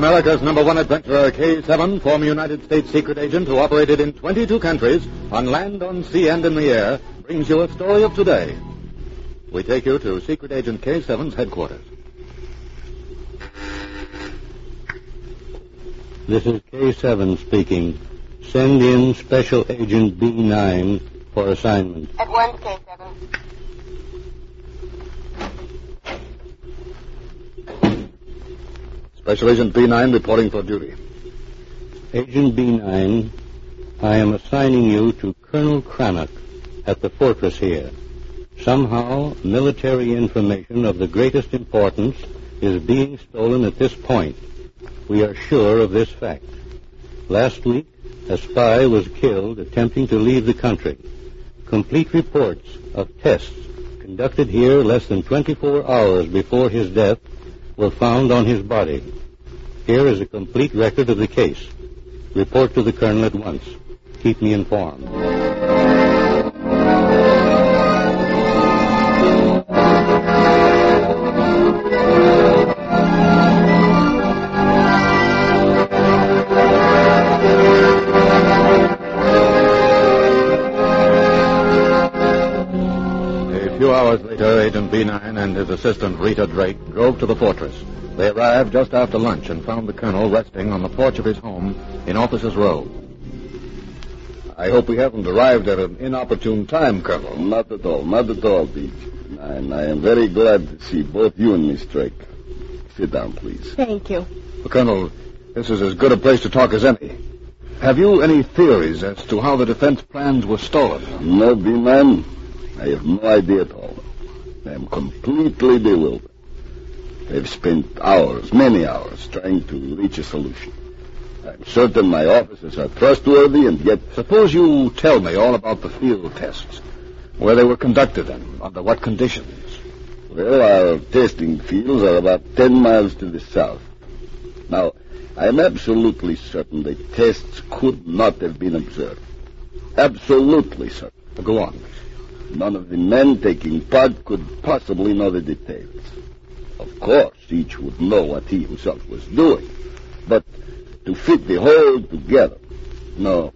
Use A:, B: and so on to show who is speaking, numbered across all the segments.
A: America's #1 adventurer, K-7, former United States secret agent who operated in 22 countries, on land, on sea, and in the air, brings you a story of today. We take you to Secret Agent K-7's headquarters.
B: This is K-7 speaking. Send in Special Agent B9 for assignment.
C: At once, K-7.
A: Special Agent B9 reporting for duty.
B: Agent B9, I am assigning you to Colonel Crannock at the fortress here. Somehow, military information of the greatest importance is being stolen at this point. We are sure of this fact. Last week, a spy was killed attempting to leave the country. Complete reports of tests conducted here less than 24 hours before his death were found on his body. Here is a complete record of the case. Report to the colonel at once. Keep me informed.
A: A few hours later, Agent B9 and his assistant, Rita Drake, drove to the fortress. They arrived just after lunch and found the colonel resting on the porch of his home in Officers' Row. I hope we haven't arrived at an inopportune time, Colonel.
D: Not at all, Beach. And I am very glad to see both you and Miss Drake. Sit down, please.
C: Thank you.
A: Well, Colonel, this is as good a place to talk as any. Have you any theories as to how the defense plans were stolen?
D: No, B-Man. I have no idea at all. I am completely bewildered. They've spent hours, many hours, trying to reach a solution. I'm certain my officers are trustworthy, and yet...
A: Suppose you tell me all about the field tests, where they were conducted and under what conditions.
D: Well, our testing fields are about 10 miles to the south. Now, I am absolutely certain the tests could not have been observed. Absolutely certain.
A: Go on.
D: None of the men taking part could possibly know the details. Of course, each would know what he himself was doing. But to fit the whole together, no,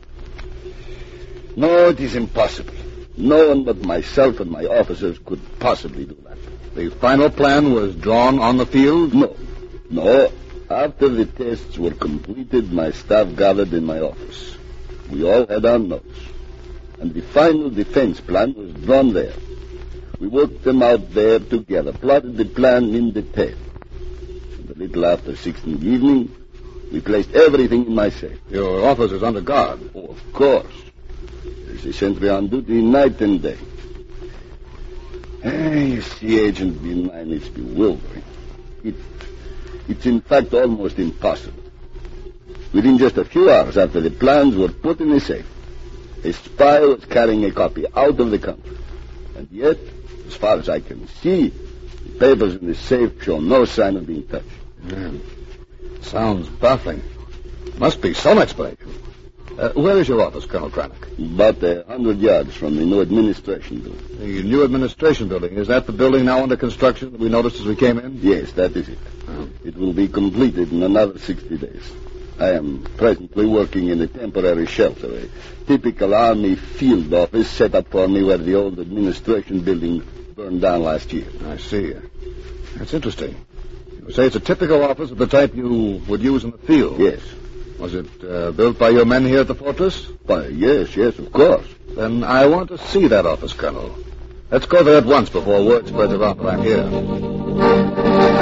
D: it is impossible. No one but myself and my officers could possibly do that.
A: The final plan was drawn on the field?
D: No. After the tests were completed, my staff gathered in my office. We all had our notes. And the final defense plan was drawn there. We worked them out there together, plotted the plan in detail. And a little after 6 in the evening, we placed everything in my safe.
A: Your office is under guard?
D: Oh, of course. There's a sentry on duty night and day. You see, Agent B9, it's bewildering. It's in fact almost impossible. Within just a few hours after the plans were put in the safe, a spy was carrying a copy out of the country. And yet, as far as I can see, the papers in the safe show no sign of being touched.
A: Sounds baffling. Must be some explanation. Where is your office, Colonel Crannock?
D: About 100 yards from the new administration building.
A: The new administration building. Is that the building now under construction that we noticed as we came in?
D: Yes, that is it. It will be completed in another 60 days. I am presently working in a temporary shelter, a typical Army field office set up for me where the old administration building burned down last year.
A: I see. That's interesting. You say it's a typical office of the type you would use in the field?
D: Yes.
A: Was it built by your men here at the fortress?
D: Why, yes, of course.
A: Then I want to see that office, Colonel. Let's go there at once before word spreads around that I'm here.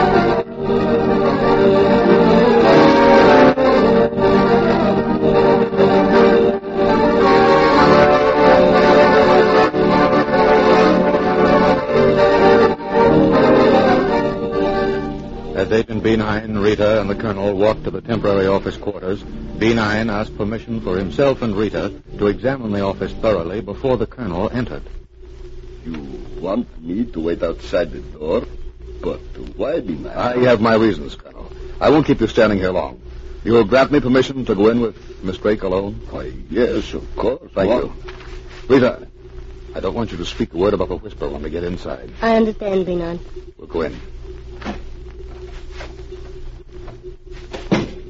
A: As Agent B9, Rita, and the Colonel walked to the temporary office quarters, B9 asked permission for himself and Rita to examine the office thoroughly before the Colonel entered.
D: You want me to wait outside the door? But why, B9?
A: I have my reasons, Colonel. I won't keep you standing here long. You will grant me permission to go in with Miss Drake alone?
D: Why, yes, of course.
A: Thank you. Rita, I don't want you to speak a word above a whisper when we get inside.
C: I understand, B9.
A: We'll go in.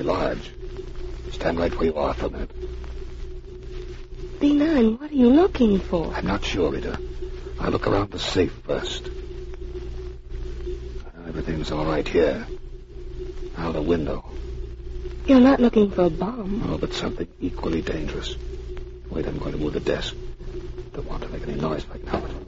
A: large. Stand right where you are for a minute.
C: B9, what are you looking for?
A: I'm not sure, Rita. I'll look around the safe first. Everything's all right here. Now the window.
C: You're not looking for a bomb.
A: Oh, but something equally dangerous. Wait, I'm going to move the desk. Don't want to make any noise if I can help it.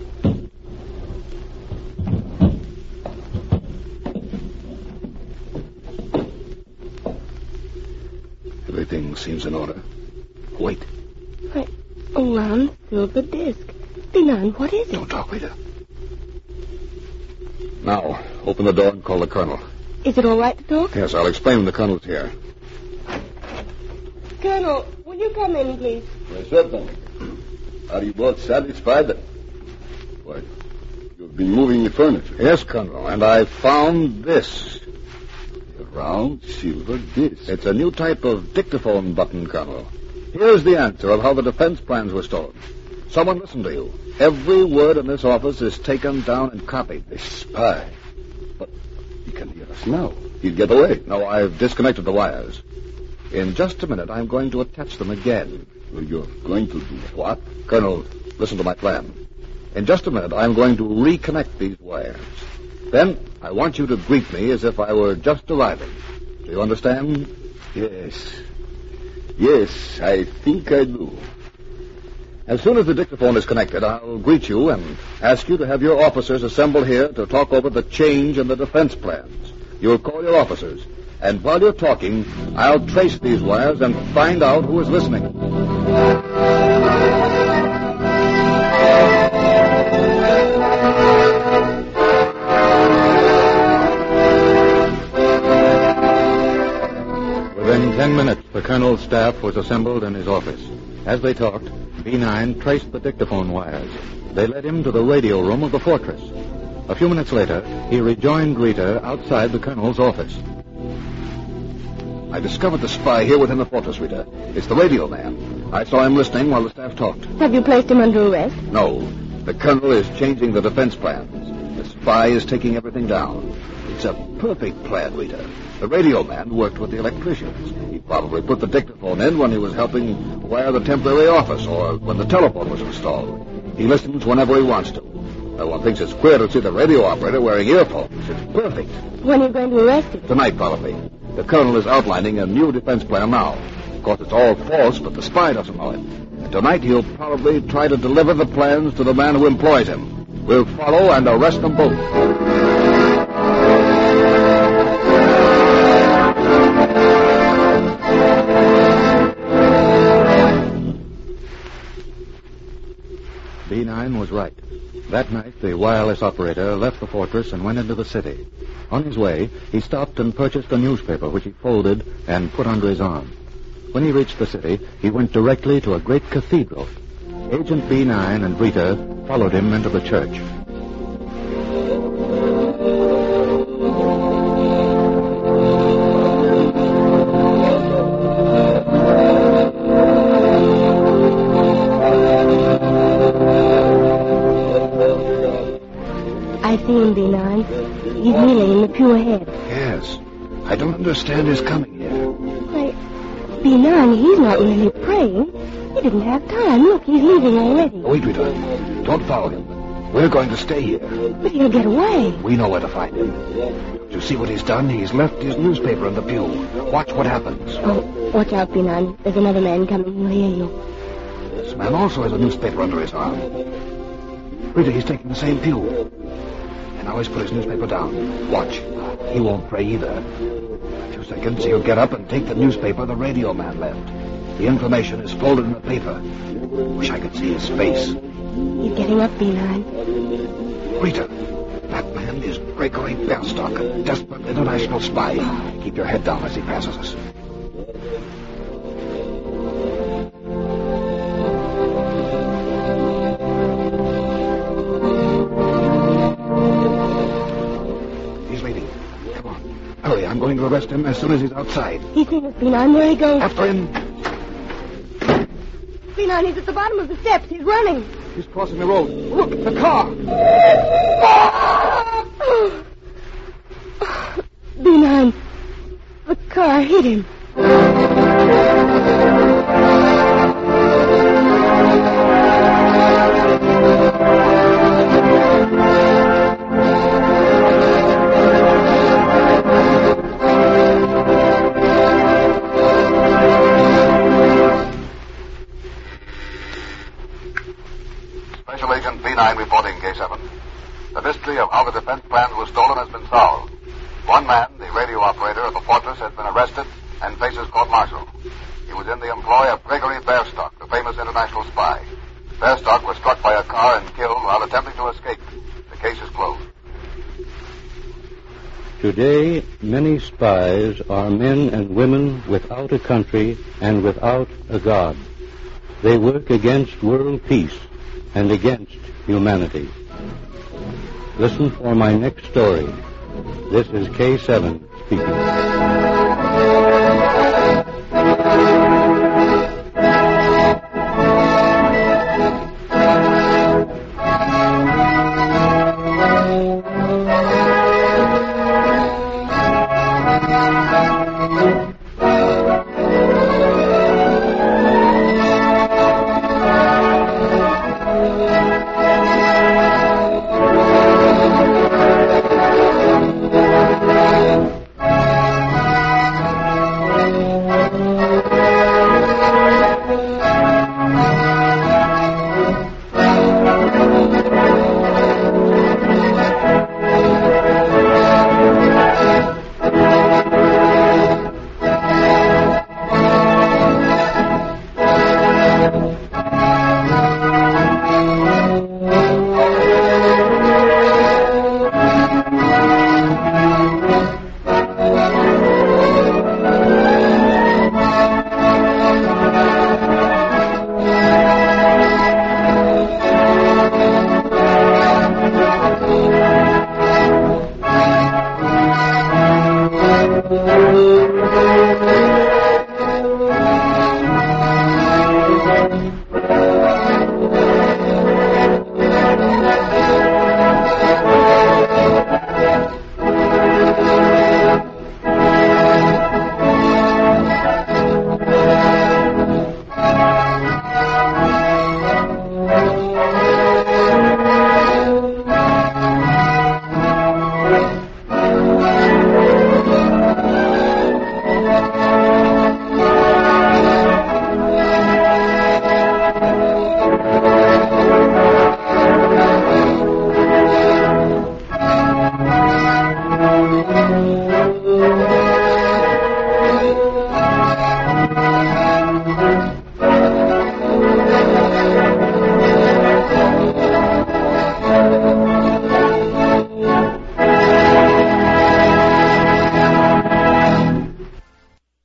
A: Everything seems in order. Wait.
C: Right around silver disc. B9, what is it?
A: Don't talk, Rita. Now, open the door and call the colonel.
C: Is it all right to talk?
A: Yes, I'll explain when the colonel's here.
C: Colonel, will you come in, please?
D: Yes, certainly. Are you both satisfied? Why, you've been moving the furniture.
A: Yes, Colonel, and I found this.
D: A round silver disc.
A: It's a new type of dictaphone button, Colonel. Here's the answer of how the defense plans were stolen. Someone listened to you. Every word in this office is taken down and copied.
D: A spy. But he can hear us now. He'd get away.
A: No, I've disconnected the wires. In just a minute, I'm going to attach them again.
D: Well, you're going to do what?
A: Colonel, listen to my plan. In just a minute, I'm going to reconnect these wires. Then, I want you to greet me as if I were just arriving. Do you understand?
D: Yes. Yes, I think I do.
A: As soon as the dictaphone is connected, I'll greet you and ask you to have your officers assemble here to talk over the change in the defense plans. You'll call your officers, and while you're talking, I'll trace these wires and find out who is listening. Within 10 minutes, the colonel's staff was assembled in his office. As they talked, B9 traced the dictaphone wires. They led him to the radio room of the fortress. A few minutes later, he rejoined Rita outside the colonel's office. I discovered the spy here within the fortress, Rita. It's the radio man. I saw him listening while the staff talked.
C: Have you placed him under arrest?
A: No. The colonel is changing the defense plans. The spy is taking everything down. It's a perfect plan, Rita. The radio man worked with the electricians. He probably put the dictaphone in when he was helping wire the temporary office or when the telephone was installed. He listens whenever he wants to. No one thinks it's queer to see the radio operator wearing earphones. It's perfect.
C: When are you going to arrest him?
A: Tonight, probably. The colonel is outlining a new defense plan now. Of course, it's all false, but the spy doesn't know it. And tonight, he'll probably try to deliver the plans to the man who employs him. We'll follow and arrest them both. B9 was right. That night, the wireless operator left the fortress and went into the city. On his way, he stopped and purchased a newspaper, which he folded and put under his arm. When he reached the city, he went directly to a great cathedral. Agent B9 and Rita followed him into the church.
C: I see him, B9. He's kneeling in the pew ahead.
A: Yes. I don't understand his coming here.
C: Why, B9, he's not really praying. He didn't have time. Look, he's leaving already.
A: Wait, Rita. Don't follow him. We're going to stay here.
C: But he'll get away.
A: We know where to find him. Do you see what he's done? He's left his newspaper in the pew. Watch what happens.
C: Oh, watch out, B9. There's another man coming. He'll hear you.
A: This man also has a newspaper under his arm. Rita, he's taking the same pew. And now he's put his newspaper down. Watch. He won't pray either. In a few seconds, he'll get up and take the newspaper the radio man left. The information is folded in the paper. Wish I could see his face.
C: He's getting up, B9.
A: Rita, that man is Gregory Belstock, a desperate international spy. Keep your head down as he passes us. He's leaving. Come on. Hurry, I'm going to arrest him as soon as he's outside.
C: He's seen us, B9. There he goes.
A: After him.
C: B9, he's at the bottom of the steps. He's running.
A: He's crossing the road. Look, the car.
C: B9, the car hit him.
A: Special Agent B9 reporting, K7. The mystery of how the defense plans were stolen has been solved. One man, the radio operator of the fortress, has been arrested and faces court-martial. He was in the employ of Gregory Bairstock, the famous international spy. Bairstock was struck by a car and killed while attempting to escape. The case is closed.
B: Today, many spies are men and women without a country and without a God. They work against world peace and against humanity. Listen for my next story. This is K7 speaking.